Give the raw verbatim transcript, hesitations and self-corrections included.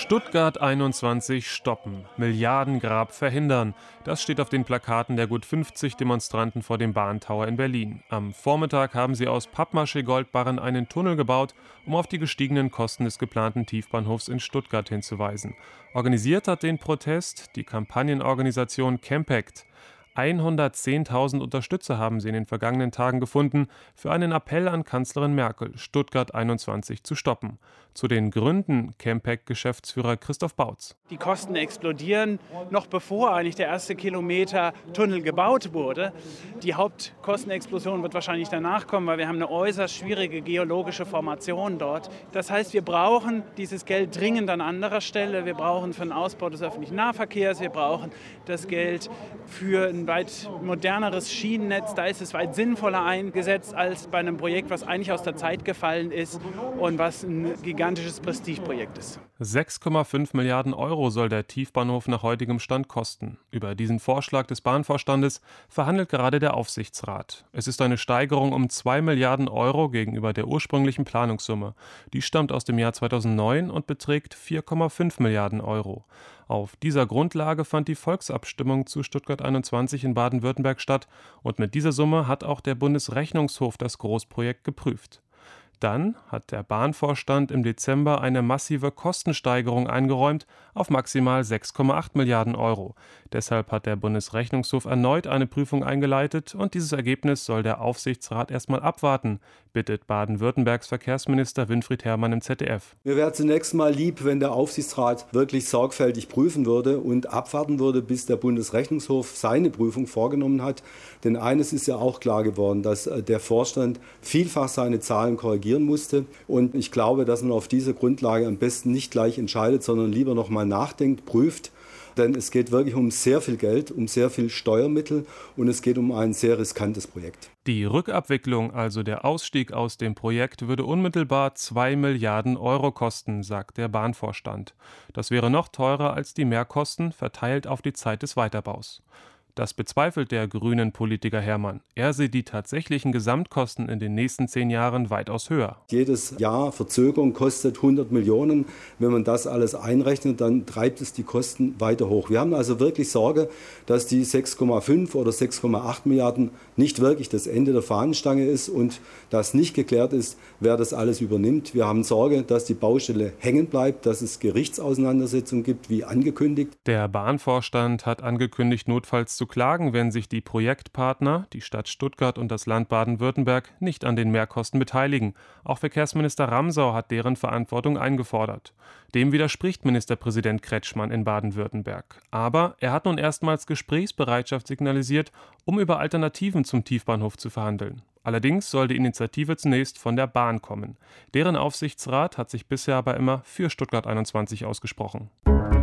Stuttgart einundzwanzig stoppen, Milliardengrab verhindern. Das steht auf den Plakaten der gut fünfzig Demonstranten vor dem Bahntower in Berlin. Am Vormittag haben sie aus Pappmaché-Goldbarren einen Tunnel gebaut, um auf die gestiegenen Kosten des geplanten Tiefbahnhofs in Stuttgart hinzuweisen. Organisiert hat den Protest die Kampagnenorganisation Campact. hundertzehntausend Unterstützer haben sie in den vergangenen Tagen gefunden für einen Appell an Kanzlerin Merkel, Stuttgart einundzwanzig zu stoppen. Zu den Gründen Campact-Geschäftsführer Christoph Bautz. Die Kosten explodieren, noch bevor eigentlich der erste Kilometer Tunnel gebaut wurde. Die Hauptkostenexplosion wird wahrscheinlich danach kommen, weil wir haben eine äußerst schwierige geologische Formation dort. Das heißt, wir brauchen dieses Geld dringend an anderer Stelle. Wir brauchen für den Ausbau des öffentlichen Nahverkehrs, wir brauchen das Geld für ein weit moderneres Schienennetz. Da ist es weit sinnvoller eingesetzt als bei einem Projekt, was eigentlich aus der Zeit gefallen ist und was ein gigantisches Prestigeprojekt ist. sechs Komma fünf Milliarden Euro soll der Tiefbahnhof nach heutigem Stand kosten. Über diesen Vorschlag des Bahnvorstandes verhandelt gerade der Aufsichtsrat. Es ist eine Steigerung um zwei Milliarden Euro gegenüber der ursprünglichen Planungssumme. Die stammt aus dem Jahr zweitausendneun und beträgt vier Komma fünf Milliarden Euro. Auf dieser Grundlage fand die Volksabstimmung zu Stuttgart einundzwanzig in Baden-Württemberg statt und mit dieser Summe hat auch der Bundesrechnungshof das Großprojekt geprüft. Dann hat der Bahnvorstand im Dezember eine massive Kostensteigerung eingeräumt auf maximal sechs Komma acht Milliarden Euro. Deshalb hat der Bundesrechnungshof erneut eine Prüfung eingeleitet und dieses Ergebnis soll der Aufsichtsrat erstmal abwarten, bittet Baden-Württembergs Verkehrsminister Winfried Herrmann im Z D F. Mir wäre zunächst mal lieb, wenn der Aufsichtsrat wirklich sorgfältig prüfen würde und abwarten würde, bis der Bundesrechnungshof seine Prüfung vorgenommen hat. Denn eines ist ja auch klar geworden, dass der Vorstand vielfach seine Zahlen korrigiert musste. Und ich glaube, dass man auf dieser Grundlage am besten nicht gleich entscheidet, sondern lieber noch mal nachdenkt, prüft. Denn es geht wirklich um sehr viel Geld, um sehr viel Steuermittel und es geht um ein sehr riskantes Projekt. Die Rückabwicklung, also der Ausstieg aus dem Projekt, würde unmittelbar zwei Milliarden Euro kosten, sagt der Bahnvorstand. Das wäre noch teurer als die Mehrkosten, verteilt auf die Zeit des Weiterbaus. Das bezweifelt der grünen Politiker Herrmann. Er sieht die tatsächlichen Gesamtkosten in den nächsten zehn Jahren weitaus höher. Jedes Jahr Verzögerung kostet hundert Millionen. Wenn man das alles einrechnet, dann treibt es die Kosten weiter hoch. Wir haben also wirklich Sorge, dass die sechs Komma fünf oder sechs Komma acht Milliarden nicht wirklich das Ende der Fahnenstange ist und dass nicht geklärt ist, wer das alles übernimmt. Wir haben Sorge, dass die Baustelle hängen bleibt, dass es Gerichtsauseinandersetzungen gibt, wie angekündigt. Der Bahnvorstand hat angekündigt, notfalls zu klagen, wenn sich die Projektpartner, die Stadt Stuttgart und das Land Baden-Württemberg, nicht an den Mehrkosten beteiligen. Auch Verkehrsminister Ramsau hat deren Verantwortung eingefordert. Dem widerspricht Ministerpräsident Kretschmann in Baden-Württemberg. Aber er hat nun erstmals Gesprächsbereitschaft signalisiert, um über Alternativen zum Tiefbahnhof zu verhandeln. Allerdings soll die Initiative zunächst von der Bahn kommen. Deren Aufsichtsrat hat sich bisher aber immer für Stuttgart einundzwanzig ausgesprochen.